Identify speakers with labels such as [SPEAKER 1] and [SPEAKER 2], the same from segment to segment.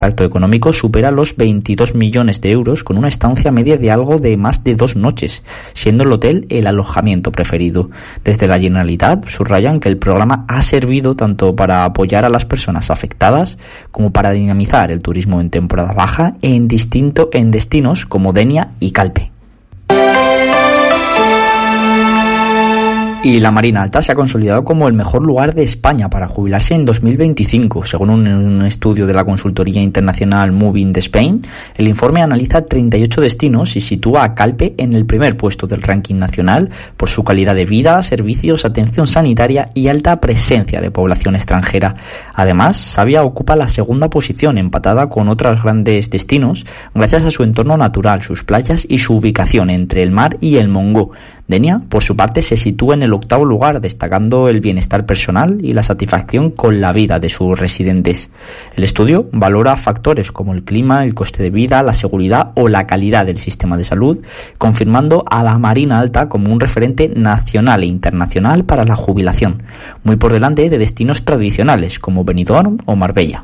[SPEAKER 1] El impacto económico supera los 22 millones de euros, con una estancia media de algo de más de 2 noches, siendo el hotel el alojamiento preferido. Desde la Generalitat subrayan que el programa ha servido tanto para apoyar a las personas afectadas como para dinamizar el turismo en temporada baja en destinos como Denia y Calpe. Y la Marina Alta se ha consolidado como el mejor lugar de España para jubilarse en 2025. Según un estudio de la consultoría internacional Moving the Spain, el informe analiza 38 destinos y sitúa a Calpe en el primer puesto del ranking nacional por su calidad de vida, servicios, atención sanitaria y alta presencia de población extranjera. Además, Savia ocupa la segunda posición, empatada con otros grandes destinos, gracias a su entorno natural, sus playas y su ubicación entre el mar y el Mongó. Denia, por su parte, se sitúa en el 8º lugar, destacando el bienestar personal y la satisfacción con la vida de sus residentes. El estudio valora factores como el clima, el coste de vida, la seguridad o la calidad del sistema de salud, confirmando a la Marina Alta como un referente nacional e internacional para la jubilación, muy por delante de destinos tradicionales como Benidorm o Marbella.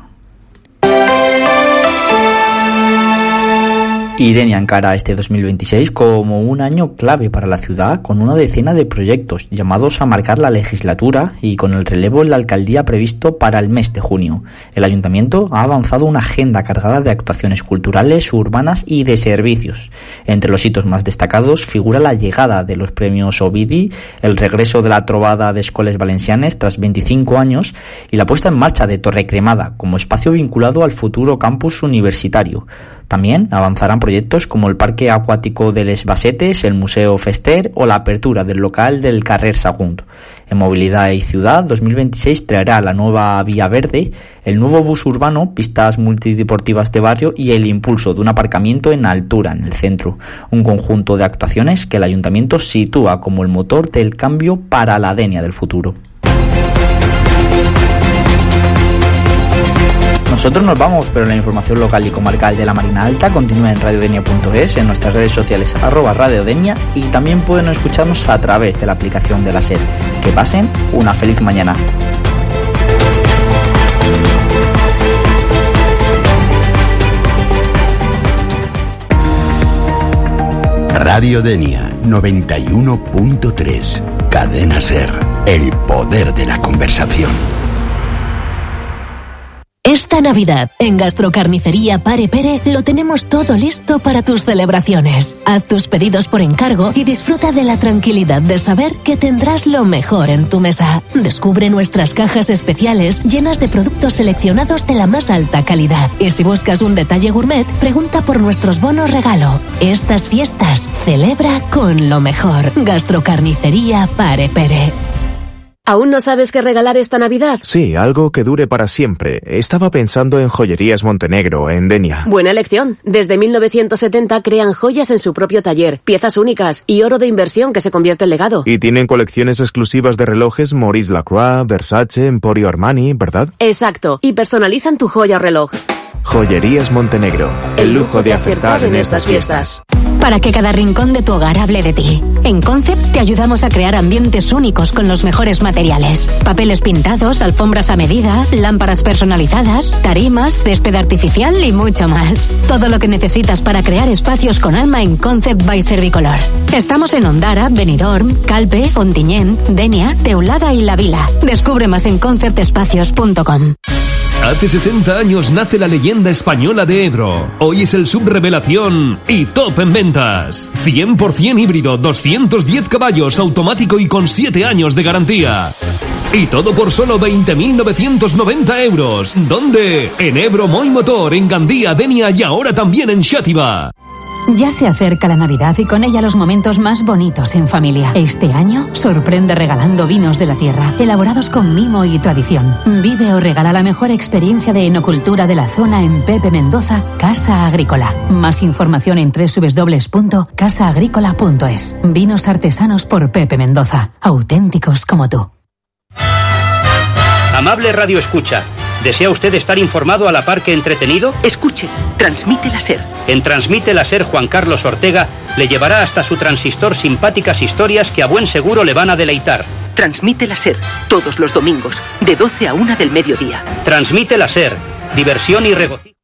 [SPEAKER 1] Y Denia encara este 2026 como un año clave para la ciudad, con una decena de proyectos llamados a marcar la legislatura y con el relevo en la alcaldía previsto para el mes de junio. El ayuntamiento ha avanzado una agenda cargada de actuaciones culturales, urbanas y de servicios. Entre los hitos más destacados figura la llegada de los premios Ovidi, el regreso de la trobada de escoles valencianes tras 25 años y la puesta en marcha de Torre Cremada como espacio vinculado al futuro campus universitario. También avanzarán proyectos como el Parque Acuático de Les Basetes, el Museo Fester o la apertura del local del Carrer Sagunt. En Movilidad y Ciudad, 2026 traerá la nueva Vía Verde, el nuevo bus urbano, pistas multideportivas de barrio y el impulso de un aparcamiento en altura en el centro. Un conjunto de actuaciones que el Ayuntamiento sitúa como el motor del cambio para la Denia del futuro. Nosotros nos vamos, pero la información local y comarcal de la Marina Alta continúa en radiodenia.es, en nuestras redes sociales @radiodenia, y también pueden escucharnos a través de la aplicación de la SER. Que pasen una feliz mañana.
[SPEAKER 2] Radio Denia 91.3. Cadena SER. El poder de la conversación.
[SPEAKER 3] Esta Navidad, en Gastrocarnicería Pare Pere, lo tenemos todo listo para tus celebraciones. Haz tus pedidos por encargo y disfruta de la tranquilidad de saber que tendrás lo mejor en tu mesa. Descubre nuestras cajas especiales llenas de productos seleccionados de la más alta calidad. Y si buscas un detalle gourmet, pregunta por nuestros bonos regalo. Estas fiestas, celebra con lo mejor. Gastrocarnicería Pare Pere.
[SPEAKER 4] ¿Aún no sabes qué regalar esta Navidad?
[SPEAKER 5] Sí, algo que dure para siempre. Estaba pensando en Joyerías Montenegro, en Denia.
[SPEAKER 4] Buena elección. Desde 1970 crean joyas en su propio taller, piezas únicas y oro de inversión que se convierte en legado.
[SPEAKER 5] Y tienen colecciones exclusivas de relojes Maurice Lacroix, Versace, Emporio Armani, ¿verdad?
[SPEAKER 4] Exacto. Y personalizan tu joya o reloj.
[SPEAKER 5] Joyerías Montenegro. El lujo de acertar en estas fiestas.
[SPEAKER 3] Para que cada rincón de tu hogar hable de ti. En Concept te ayudamos a crear ambientes únicos con los mejores materiales. Papeles pintados, alfombras a medida, lámparas personalizadas, tarimas, césped artificial y mucho más. Todo lo que necesitas para crear espacios con alma en Concept by Servicolor. Estamos en Ondara, Benidorm, Calpe, Ontinyent, Denia, Teulada y La Vila. Descubre más en conceptespacios.com.
[SPEAKER 6] Hace 60 años nace la leyenda española de Ebro. Hoy es el sub-revelación y top en ventas. 100% híbrido, 210 caballos, automático y con 7 años de garantía. Y todo por solo 20.990 euros. ¿Dónde? En Ebro Moy Motor, en Gandía, Denia y ahora también en Xàtiva.
[SPEAKER 7] Ya se acerca la Navidad y con ella los momentos más bonitos en familia. Este año sorprende regalando vinos de la tierra, elaborados con mimo y tradición. Vive o regala la mejor experiencia de enocultura de la zona en Pepe Mendoza, Casa Agrícola. Más información en www.casaagrícola.es. Vinos artesanos por Pepe Mendoza, auténticos como tú.
[SPEAKER 8] Amable Radio Escucha, ¿desea usted estar informado a la par que entretenido?
[SPEAKER 9] Escuche, Transmite la SER.
[SPEAKER 8] En Transmite la SER, Juan Carlos Ortega le llevará hasta su transistor simpáticas historias que a buen seguro le van a deleitar.
[SPEAKER 9] Transmite la SER, todos los domingos, de 12 a 1 del mediodía.
[SPEAKER 8] Transmite la SER, diversión y regocijo.